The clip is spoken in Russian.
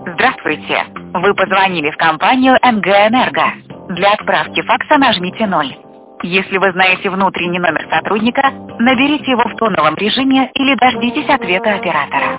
Здравствуйте. Вы позвонили в компанию НГ Энерго. Для отправки факса нажмите 0. Если вы знаете внутренний номер сотрудника, наберите его в тоновом режиме или дождитесь ответа оператора.